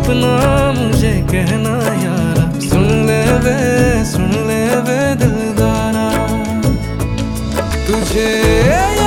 अपना मुझे कहना यारा, सुन ले वे दिलदारा, तुझे